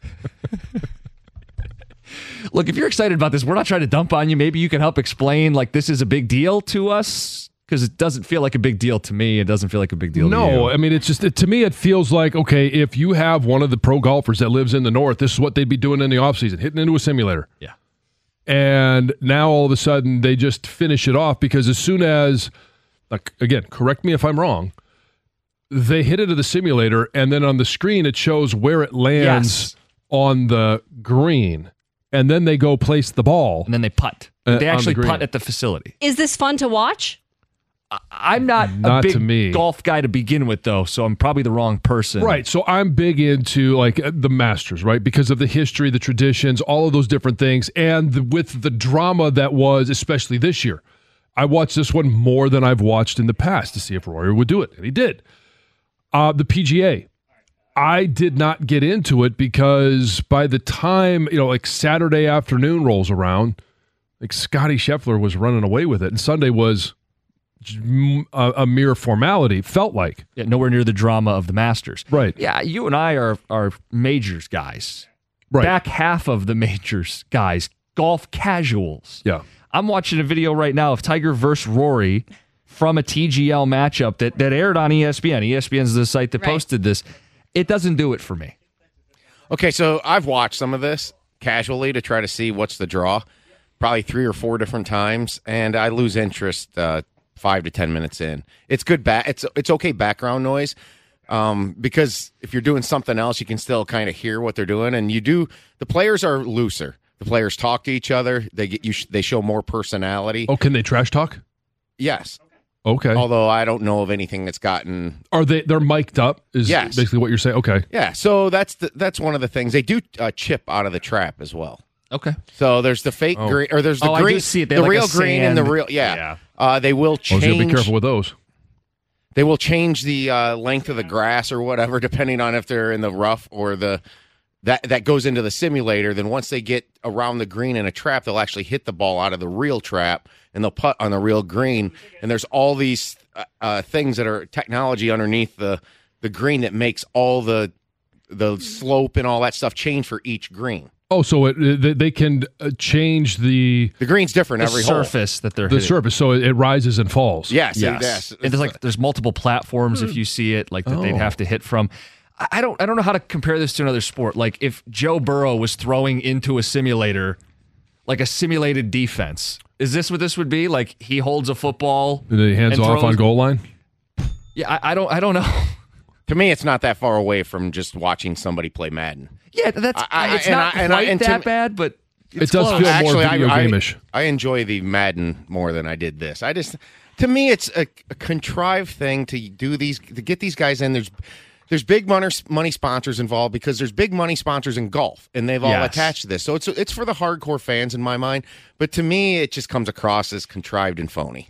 Look, if you're excited about this, we're not trying to dump on you. Maybe you can help explain, like, this is a big deal to us, because it doesn't feel like a big deal to me. It doesn't feel like a big deal no, to you. I mean, it's just, it, to me, it feels like, okay, if you have one of the pro golfers that lives in the north, this is what they'd be doing in the offseason, hitting into a simulator. Yeah. And now all of a sudden they just finish it off because as soon as, like, again, correct me if I'm wrong, they hit into the simulator and then on the screen it shows where it lands Yes. on the green. And then they go place the ball. And then they putt. Uh, they on actually the green. putt at the facility. Is this fun to watch? I'm not, Not a to big me. golf guy to begin with, though, so I'm probably the wrong person. Right. So I'm big into like uh, the Masters, right? Because of the history, the traditions, all of those different things. And the, with the drama that was, especially this year, I watched this one more than I've watched in the past to see if Rory would do it. And he did. Uh, the P G A. I did not get into it because by the time, you know, like Saturday afternoon rolls around, like Scotty Scheffler was running away with it. And Sunday was a, a mere formality, felt like. Yeah, nowhere near the drama of the Masters. Right. Yeah, you and I are, are majors guys. Right. Back half of the majors guys, golf casuals. Yeah. I'm watching a video right now of Tiger versus Rory from a T G L matchup that, that aired on E S P N. E S P N's the site that Right. posted this. It doesn't do it for me. Okay, so I've watched some of this casually to try to see what's the draw, probably three or four different times, and I lose interest uh, five to ten minutes in. It's good. Ba- it's it's okay background noise um, because if you're doing something else, you can still kind of hear what they're doing, and you do. The players are looser. The players talk to each other. They get you. They show more personality. Oh, can they trash talk? Yes. Okay. Although I don't know of anything that's gotten. Are they? They're mic'd up. Is Yes. basically what you're saying. Okay. Yeah. So that's the, that's one of the things they do. Uh, chip out of the trap as well. Okay. So there's the fake Oh. green, or there's the Oh, I green, do see it. They the have like real a green and the sand- real. Yeah. Yeah. Uh, they will Oh, change. so be careful with those. They will change the uh, length of the grass or whatever, depending on if they're in the rough or the. That that goes into the simulator. Then once they get around the green in a trap, they'll actually hit the ball out of the real trap and they'll putt on the real green. And there's all these uh, uh, things that are technology underneath the the green that makes all the the slope and all that stuff change for each green. Oh, so it, it, they can uh, change the The green's different The every hole. surface that they're the hitting. surface, so it, it rises and falls. Yes, Yes. yes. And there's like there's multiple platforms if you see it like that they'd Oh. have to hit from. I I don't I don't know how to compare this to another sport. Like if Joe Burrow was throwing into a simulator, like a simulated defense, is this what this would be? Like he holds a football, And then he hands and off throws- on goal line. Yeah, I, I don't I don't know. To me, it's not that far away from just watching somebody play Madden. Yeah, that's I- I- it's and not I- and I- quite and to that me- bad, but It does close. feel Actually, more video I, game-ish. I, I enjoy the Madden more than I did this. I just, to me, it's a, a contrived thing to do these, to get these guys in. There's, there's big money, money sponsors involved because there's big money sponsors in golf, and they've all Yes. attached to this. So it's it's for the hardcore fans in my mind. But to me, it just comes across as contrived and phony.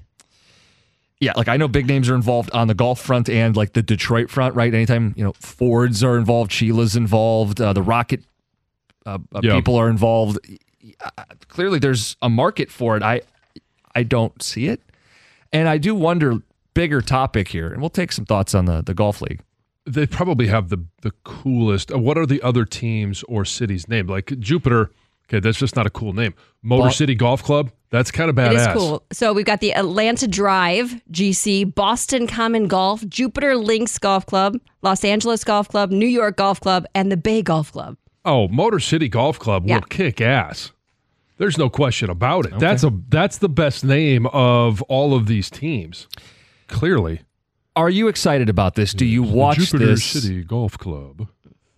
Yeah, like I know big names are involved on the golf front and like the Detroit front, right? Anytime, you know, Fords are involved, Sheila's involved, uh, the Rocket uh, uh, Yeah. people are involved. Uh, clearly there's a market for it. I I don't see it. And I do wonder, bigger topic here, and we'll take some thoughts on the, the golf league. They probably have the the coolest. uh, What are the other teams or cities named? Like Jupiter. Okay, that's just not a cool name. Motor Well- City Golf Club. That's kind of badass. It is cool. So we've got the Atlanta Drive, G C, Boston Common Golf, Jupiter Links Golf Club, Los Angeles Golf Club, New York Golf Club, and the Bay Golf Club. Oh, Motor City Golf Club Yeah. will kick ass. There's no question about it. That's a that's the best name of all of these teams. Clearly. Are you excited about this? Do you The watch Jupiter this? City Golf Club?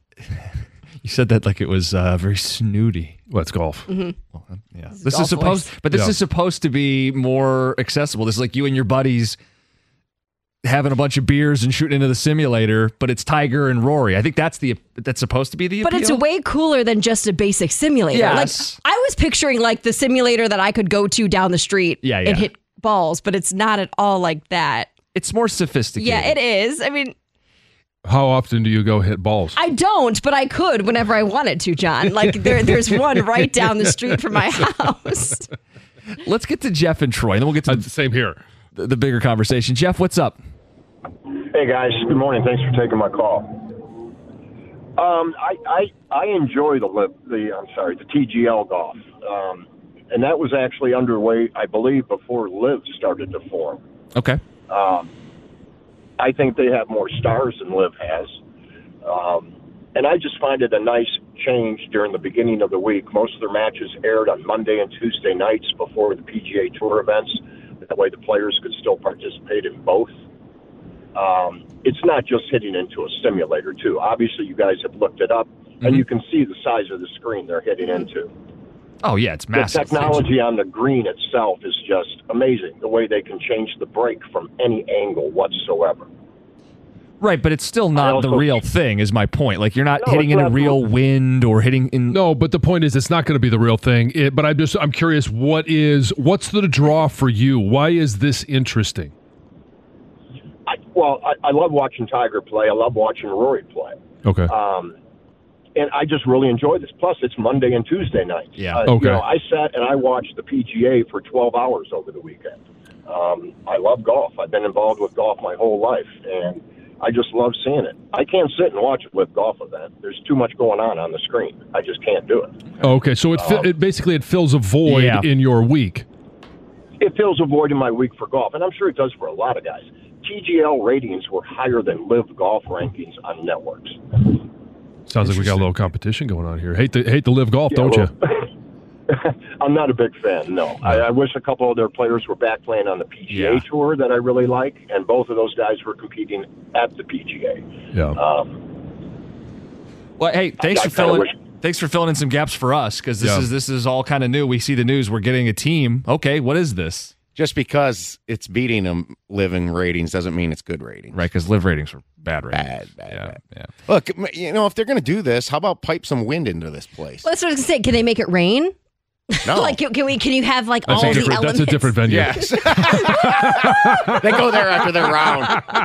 You said that like it was uh, very snooty. Well, it's golf. Yeah. This golf is supposed, voice. but this Yeah. is supposed to be more accessible. This is like you and your buddies having a bunch of beers and shooting into the simulator, but it's Tiger and Rory. I think that's the that's supposed to be the But appeal. it's way cooler than just a basic simulator. Yes. Like I was picturing like the simulator that I could go to down the street Yeah, yeah. and hit balls, but it's not at all like that. It's more sophisticated. Yeah, it is. I mean, How often do you go hit balls? I don't, but I could whenever I wanted to, John. Like there, there's one right down the street from my house. Let's get to Jeff and Troy, and then we'll get to Uh, the, same here. the, the bigger conversation. Jeff, what's up? Hey guys, good morning. Thanks for taking my call. Um, I, I I enjoy the liv- the I'm sorry the T G L golf, um, and that was actually underway, I believe, before Liv started to form. Okay. Um, I think they have more stars than Liv has, um, and I just find it a nice change during the beginning of the week. Most of their matches aired on Monday and Tuesday nights before the P G A Tour events. That way, the players could still participate in both. Um, it's not just hitting into a simulator, too. Obviously, you guys have looked it up, and Mhm. you can see the size of the screen they're hitting into. Oh yeah, it's massive. The technology on the green itself is just amazing, the way they can change the break from any angle whatsoever. Right, but it's still not also- the real thing. Is my point? Like you're not No, hitting it's in a not. real wind or hitting in. No, but the point is, it's not going to be the real thing. It, but I'm just, I'm curious. What is, what's the draw for you? Why is this interesting? I, well, I, I love watching Tiger play. I love watching Rory play. Okay. Um, and I just really enjoy this. Plus, it's Monday and Tuesday nights. Yeah. Uh, Okay. You know, I sat and I watched the P G A for twelve hours over the weekend. Um, I love golf. I've been involved with golf my whole life, and I just love seeing it. I can't sit and watch a live golf event. There's too much going on on the screen. I just can't do it. Okay, so it, fi- it basically it fills a void Yeah. in your week. It fills a void in my week for golf, and I'm sure it does for a lot of guys. T G L ratings were higher than live golf rankings on networks. Sounds like we got a little competition going on here. Hate to hate to live golf, Yeah, don't well, you? I'm not a big fan, no. I, I wish a couple of their players were back playing on the P G A Yeah. Tour that I really like, and both of those guys were competing at the P G A. Yeah. Um, Well, hey, thanks I for kinda filling. wish- Thanks for filling in some gaps for us because this Yeah. is this is all kind of new. We see the news. We're getting a team. Okay, what is this? Just because it's beating them live-in ratings doesn't mean it's good ratings. Right, because live ratings were bad ratings. Bad, bad, yeah, bad. yeah. Look, you know, if they're going to do this, how about pipe some wind into this place? Well, that's what I was gonna say. Can they make it rain? No. like, can we? Can you have like That's all a the different, elements? that's a different venue. Yes. They go there after their round.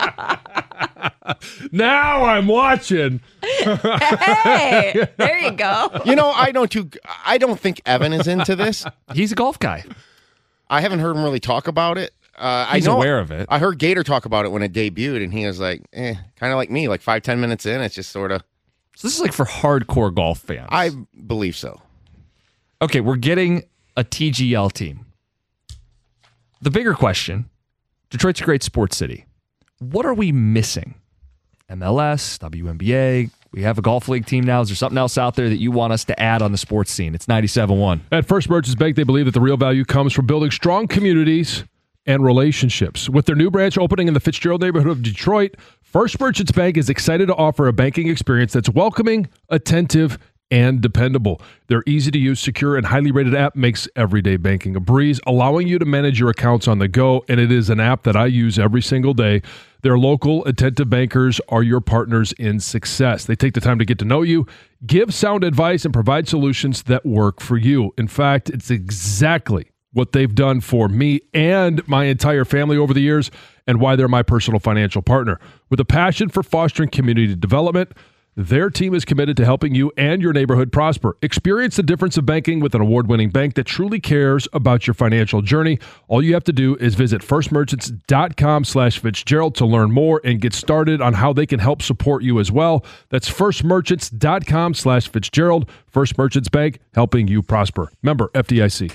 Now I'm watching. Hey, there you go. You know, I don't too. I don't think Evan is into this. He's a golf guy. I haven't heard him really talk about it. Uh, He's I know, aware of it. I heard Gator talk about it when it debuted, and he was like, eh, kind of like me, like five, ten minutes in, it's just sort of. So this is like for hardcore golf fans. I believe so. Okay, we're getting a T G L team. The bigger question, Detroit's a great sports city. What are we missing? M L S, W N B A, we have a golf league team now. Is there something else out there that you want us to add on the sports scene? It's ninety-seven point one. At First Merchants Bank, they believe that the real value comes from building strong communities and relationships. With their new branch opening in the Fitzgerald neighborhood of Detroit, First Merchants Bank is excited to offer a banking experience that's welcoming, attentive, and dependable. Their easy-to-use, secure, and highly rated app makes everyday banking a breeze, allowing you to manage your accounts on the go, and it is an app that I use every single day. Their local, attentive bankers are your partners in success. They take the time to get to know you, give sound advice, and provide solutions that work for you. In fact, it's exactly what they've done for me and my entire family over the years, and why they're my personal financial partner. With a passion for fostering community development, their team is committed to helping you and your neighborhood prosper. Experience the difference of banking with an award-winning bank that truly cares about your financial journey. All you have to do is visit firstmerchants.com slash Fitzgerald to learn more and get started on how they can help support you as well. That's firstmerchants.com slash Fitzgerald. First Merchants Bank, helping you prosper. Member F D I C.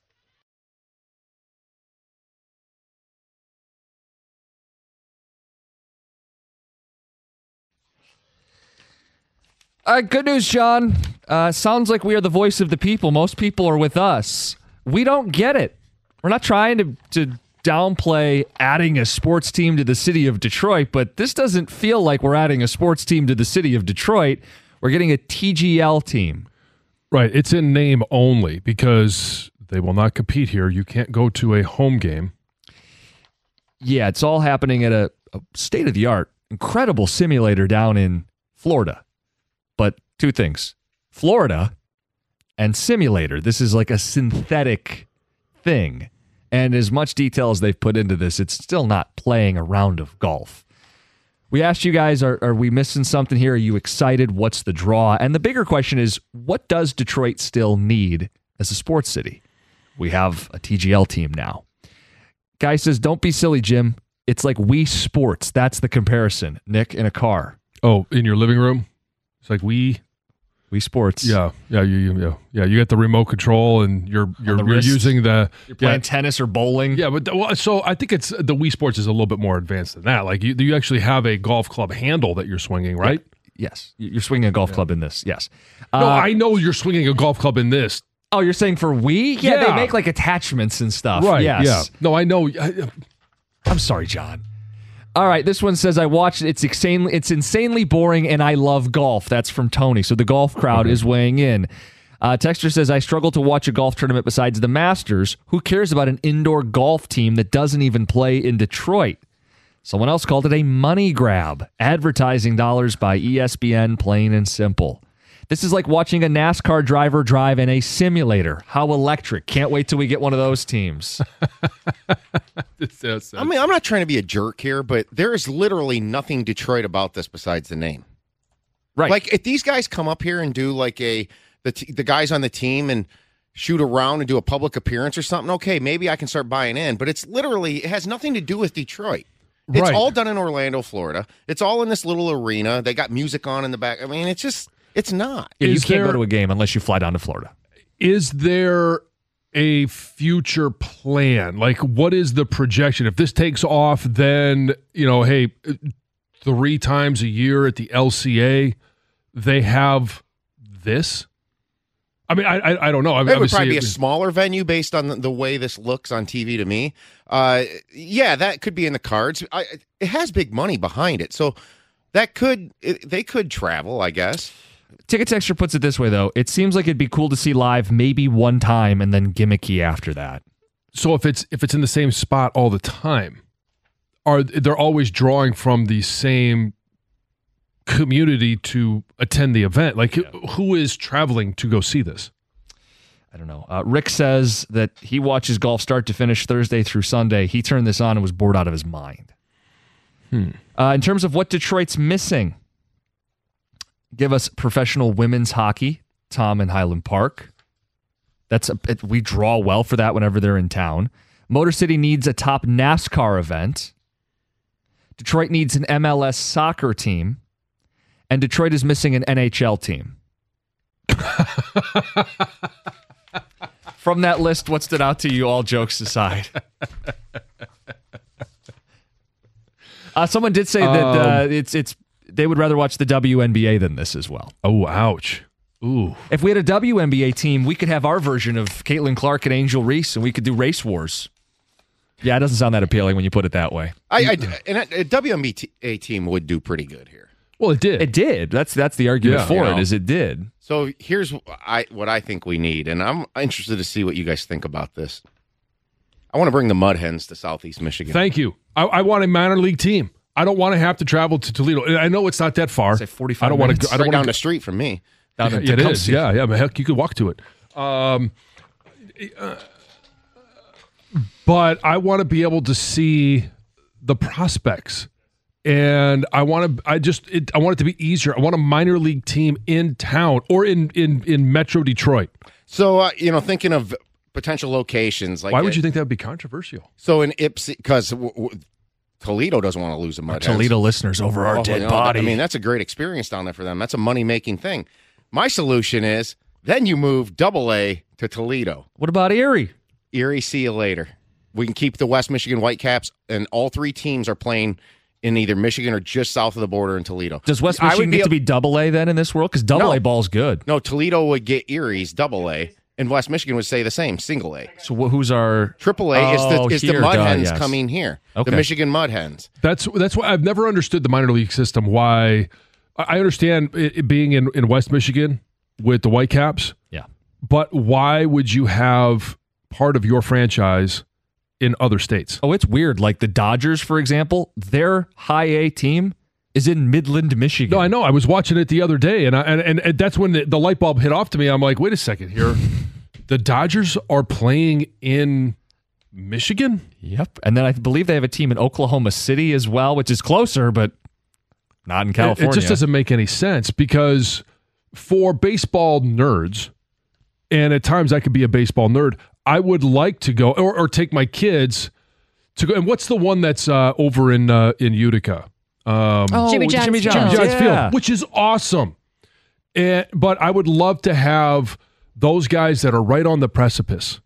Uh, good news, John. Uh, sounds like we are the voice of the people. Most people are with us. We don't get it. We're not trying to, to downplay adding a sports team to the city of Detroit, but this doesn't feel like we're adding a sports team to the city of Detroit. We're getting a T G L team. Right. It's in name only because they will not compete here. You can't go to a home game. Yeah, it's all happening at a, a state-of-the-art, incredible simulator down in Florida. But two things, Florida and simulator. This is like a synthetic thing. And as much detail as they've put into this, it's still not playing a round of golf. We asked you guys, are, are we missing something here? Are you excited? What's the draw? And the bigger question is, what does Detroit still need as a sports city? We have a T G L team now. Guy says, don't be silly, Jim. It's like Wii Sports. That's the comparison. Nick, in a car. Oh, in your living room? It's like Wii, Wii Sports. Yeah, yeah, you, you, yeah, yeah. You get the remote control, and you're you're, you're using the you're playing yeah, tennis or bowling. Yeah, but well, so I think it's the Wii Sports is a little bit more advanced than that. Like you, you actually have a golf club handle that you're swinging, right? Yeah. Yes, you're swinging a golf yeah. club in this. Yes. No, uh, I know you're swinging a golf club in this. Oh, you're saying for Wii? Yeah, yeah. they make like attachments and stuff. Right. Yes. Yeah. No, I know. I, I'm sorry, John. All right, this one says, I watched it. It's insanely, it's insanely boring, and I love golf. That's from Tony. So the golf crowd okay. is weighing in. Uh, Texter says, I struggle to watch a golf tournament besides the Masters. Who cares about an indoor golf team that doesn't even play in Detroit? Someone else called it a money grab. Advertising dollars by E S P N, plain and simple. This is like watching a NASCAR driver drive in a simulator. How electric. Can't wait till we get one of those teams. I mean, I'm not trying to be a jerk here, but there is literally nothing Detroit about this besides the name. Right. Like, if these guys come up here and do like a, the, t- the guys on the team and shoot around and do a public appearance or something, okay, maybe I can start buying in. But it's literally, it has nothing to do with Detroit. It's right. all done in Orlando, Florida. It's all in this little arena. They got music on in the back. I mean, it's just... It's not. Yeah, you is can't there, go to a game unless you fly down to Florida. Is there a future plan? Like, what is the projection? If this takes off, then, you know, hey, three times a year at the L C A, they have this? I mean, I I, I don't know. I mean, it would probably be a smaller venue based on the, the way this looks on T V to me. Uh, yeah, that could be in the cards. I, it has big money behind it. So that could, it, they could travel, I guess. Ticket Texture puts it this way, though. It seems like it'd be cool to see live maybe one time and then gimmicky after that. So if it's if it's in the same spot all the time, are they're always drawing from the same community to attend the event? Like, yeah. who is traveling to go see this? I don't know. Uh, Rick says that he watches golf start to finish Thursday through Sunday. He turned this on and was bored out of his mind. Hmm. Uh, in terms of what Detroit's missing, give us professional women's hockey, Tom in Highland Park. That's a, it, we draw well for that whenever they're in town. Motor City needs a top NASCAR event. Detroit needs an M L S soccer team. And Detroit is missing an N H L team. From that list, what stood out to you, all jokes aside? uh, someone did say that uh, um, it's it's they would rather watch the W N B A than this as well. Oh, ouch. Ooh. If we had a W N B A team, we could have our version of Caitlin Clark and Angel Reese, and we could do race wars. Yeah, it doesn't sound that appealing when you put it that way. I, I and a, a W N B A team would do pretty good here. Well, it did. It did. That's that's the argument yeah, for you it, know. is it did. So here's I, what I think we need, and I'm interested to see what you guys think about this. I want to bring the Mud Hens to Southeast Michigan. Thank you. I, I want a minor league team. I don't want to have to travel to Toledo. I know it's not that far. Say forty-five I don't minutes. want to. I don't right want down the street from me. Down yeah, in it is. Tecumseh. Yeah, yeah. But heck, you could walk to it. Um, uh, but I want to be able to see the prospects. And I want to, I just, it, I want it to be easier. I want a minor league team in town or in in, in Metro Detroit. So, uh, you know, thinking of potential locations. like Why would it, you think that would be controversial? So in Ipsy, because w- w- Toledo doesn't want to lose a Mud Hens. Toledo listeners over our Oh, dead you know, body. I mean, that's a great experience down there for them. That's a money-making thing. My solution is then you move Double A to Toledo. What about Erie? Erie, see you later. We can keep the West Michigan Whitecaps, and all three teams are playing in either Michigan or just south of the border in Toledo. Does West I Michigan would be get to a- be double A then in this world? Because double No. A ball's good. No, Toledo would get Erie's Double A, and West Michigan would say the same, Single A. So wh- who's our Triple A is Oh, the is here, the Mud duh, Hens yes. coming here. Okay. The Michigan Mud Hens. That's that's why I've never understood the minor league system. Why I I understand it, it being in, in West Michigan with the Whitecaps, Yeah. but why would you have part of your franchise in other states? Oh, it's weird. Like the Dodgers, for example, their high A team is in Midland, Michigan. No, I know. I was watching it the other day, and I, and, and, and that's when the, the light bulb hit off to me. I'm like, wait a second here. The Dodgers are playing in Michigan? Yep. And then I believe they have a team in Oklahoma City as well, which is closer, but not in It, California. it just doesn't make any sense because for baseball nerds, and at times I could be a baseball nerd, I would like to go or, or take my kids to go. And what's the one that's uh, over in uh, in Utica? Um, Oh, Jimmy John's Jimmy Field. John's, Jimmy John's yeah. Field, which is awesome. And, but I would love to have those guys that are right on the precipice.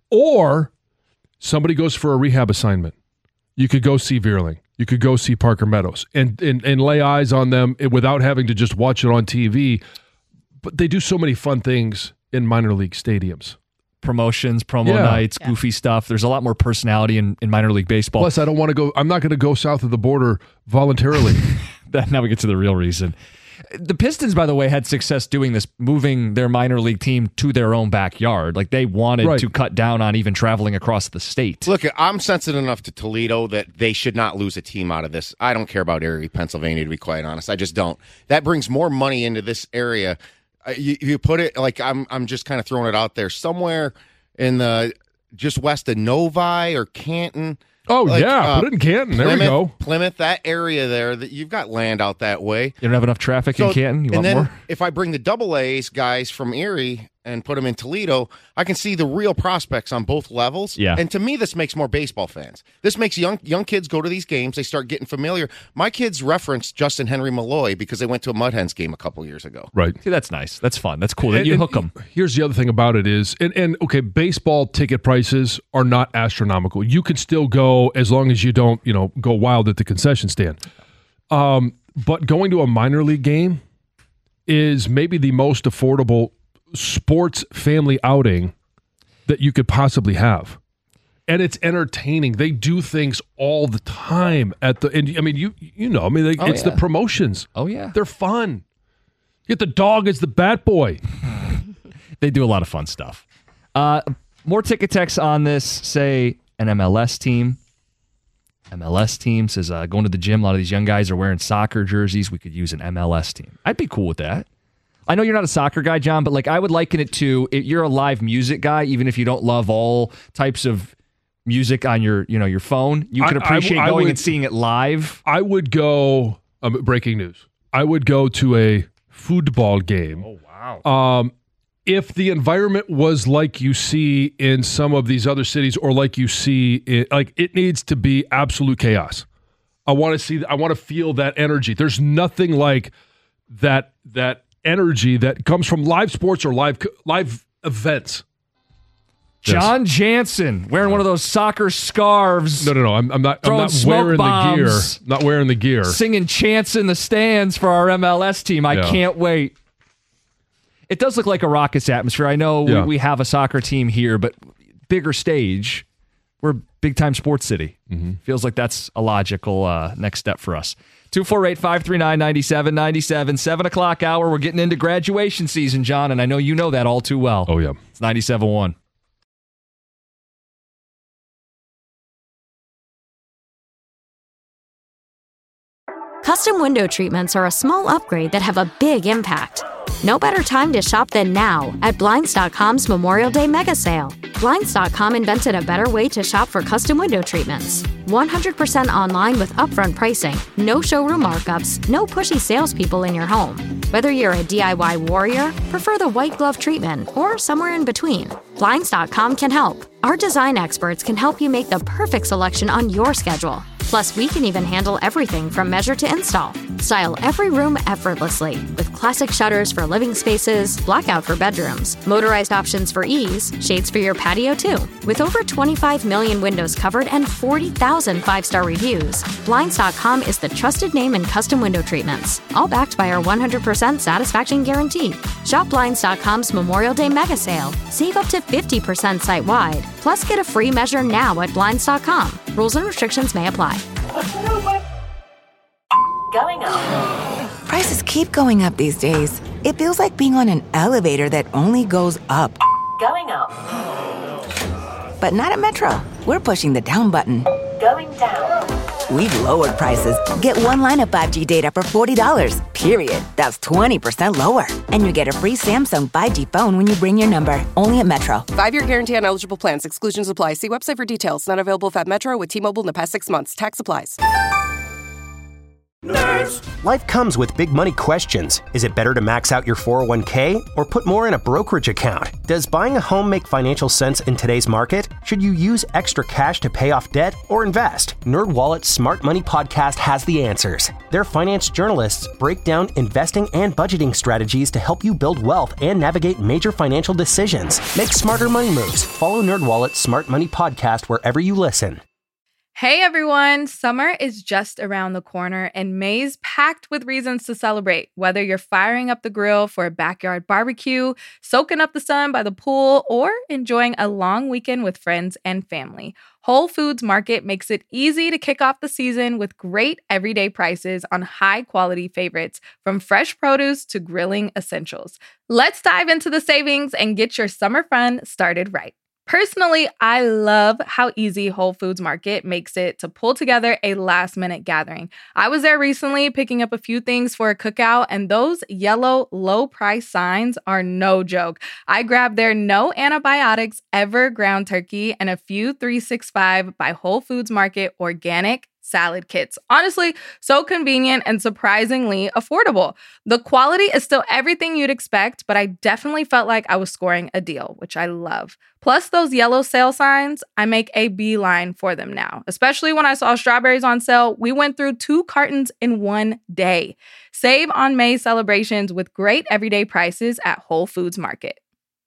Or somebody goes for a rehab assignment. You could go see Veerling. You could go see Parker Meadows and, and, and lay eyes on them without having to just watch it on T V. But they do so many fun things in minor league stadiums. Promotions, promo Yeah. nights, goofy stuff. There's a lot more personality in, in minor league baseball. Plus, I don't want to go. I'm not going to go south of the border voluntarily. That, now we get to the real reason. The Pistons, by the way, had success doing this, moving their minor league team to their own backyard. Like they wanted Right. to cut down on even traveling across the state. Look, I'm sensitive enough to Toledo that they should not lose a team out of this. I don't care about Erie, Pennsylvania, to be quite honest. I just don't. That brings more money into this area. Uh, you, you put it like I'm. I'm just kind of throwing it out there somewhere in the just west of Novi or Canton. Oh, Like, yeah. uh, Put it in Canton. There Plymouth, we go. Plymouth, that area there. That you've got land out that way. You don't have enough traffic in Canton? You and want then more? if I bring the double A's guys from Erie and put them in Toledo, I can see the real prospects on both levels. Yeah. And to me, this makes more baseball fans. This makes young young kids go to these games. They start getting familiar. My kids reference Justin Henry Malloy because they went to a Mud Hens game a couple years ago. Right. See, that's nice. That's fun. That's cool. That And- you and hook them. Here's the other thing about it is, and, and okay, baseball ticket prices are not astronomical. You can still go as long as you don't, you know, go wild at the concession stand. Um, but going to a minor league game is maybe the most affordable sports family outing that you could possibly have. And it's entertaining. They do things all the time at the, and I mean, you you know, I mean, they, Oh, it's yeah. the promotions. Oh, yeah. They're fun. Get the dog as the bat boy. They do a lot of fun stuff. Uh, more ticket texts on this. Say an M L S team. M L S team says uh, going to the gym. A lot of these young guys are wearing soccer jerseys. We could use an M L S team. I'd be cool with that. I know you're not a soccer guy, John, but like I would liken it to if you're a live music guy, even if you don't love all types of music on your, you know, your phone, you can appreciate I, I, I going would, and seeing it live. I would go. Um, breaking news. I would go to a football game. Oh wow. Um, if the environment was like you see in some of these other cities, or like you see, in, like it needs to be absolute chaos. I want to see. I want to feel that energy. There's nothing like that. That. energy that comes from live sports or live live events. John yes. Jansen wearing one of those soccer scarves. No, no, no. I'm, I'm not. I'm not wearing bombs, the gear. Not wearing the gear. Singing chants in the stands for our M L S team. I yeah. can't wait. It does look like a raucous atmosphere. I know yeah. we, we have a soccer team here, but bigger stage. We're a big-time sports city. Mm-hmm. Feels like that's a logical uh, next step for us. two four eight, five three nine, nine seven nine seven, seven o'clock hour. We're getting into graduation season, John, and I know you know that all too well. Oh, yeah. It's ninety-seven point one. Custom window treatments are a small upgrade that have a big impact. No better time to shop than now at Blinds dot com's Memorial Day Mega Sale. Blinds dot com invented a better way to shop for custom window treatments. one hundred percent online with upfront pricing, no showroom markups, no pushy salespeople in your home. Whether you're a D I Y warrior, prefer the white glove treatment, or somewhere in between, Blinds dot com can help. Our design experts can help you make the perfect selection on your schedule. Plus, we can even handle everything from measure to install. Style every room effortlessly with classic shutters for living spaces, blackout for bedrooms, motorized options for ease, shades for your patio too. With over twenty-five million windows covered and forty thousand five-star reviews, Blinds dot com is the trusted name in custom window treatments, all backed by our one hundred percent satisfaction guarantee. Shop Blinds dot com's Memorial Day Mega Sale. Save up to fifty percent site-wide. Plus, get a free measure now at Blinds dot com. Rules and restrictions may apply. Going up. Prices keep going up these days. It feels like being on an elevator that only goes up. Going up. But not at Metro. We're pushing the down button. Going down. We've lowered prices. Get one line of five G data for forty dollars, period. That's twenty percent lower. And you get a free Samsung five G phone when you bring your number. Only at Metro. Five-year guarantee on eligible plans. Exclusions apply. See website for details. Not available at Metro with T-Mobile in the past six months. Tax applies. Nerds. Life comes with big money questions. Is it better to max out your four oh one k or put more in a brokerage account? Does buying a home make financial sense in today's market? Should you use extra cash to pay off debt or invest? NerdWallet's Smart Money Podcast has the answers. Their finance journalists break down investing and budgeting strategies to help you build wealth and navigate major financial decisions. Make smarter money moves. Follow NerdWallet's Smart Money Podcast wherever you listen. Hey everyone, summer is just around the corner and May's packed with reasons to celebrate. Whether you're firing up the grill for a backyard barbecue, soaking up the sun by the pool, or enjoying a long weekend with friends and family, Whole Foods Market makes it easy to kick off the season with great everyday prices on high-quality favorites, from fresh produce to grilling essentials. Let's dive into the savings and get your summer fun started right. Personally, I love how easy Whole Foods Market makes it to pull together a last-minute gathering. I was there recently picking up a few things for a cookout, and those yellow low-price signs are no joke. I grabbed their no antibiotics ever ground turkey and a few three sixty-five by Whole Foods Market organic salad kits. Honestly, so convenient and surprisingly affordable. The quality is still everything you'd expect, but I definitely felt like I was scoring a deal, which I love. Plus those yellow sale signs, I make a beeline for them now. Especially when I saw strawberries on sale, we went through two cartons in one day. Save on May celebrations with great everyday prices at Whole Foods Market.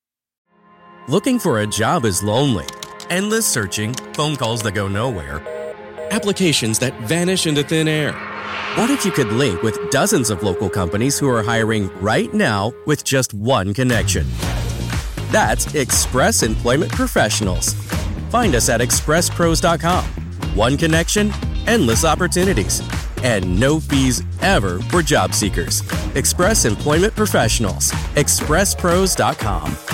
Looking for a job is lonely. Endless searching, phone calls that go nowhere, applications that vanish into thin air. What if you could link with dozens of local companies who are hiring right now with just one connection? That's Express Employment Professionals. Find us at express pros dot com. One connection, endless opportunities. and no fees ever for job seekers. Express Employment Professionals. express pros dot com.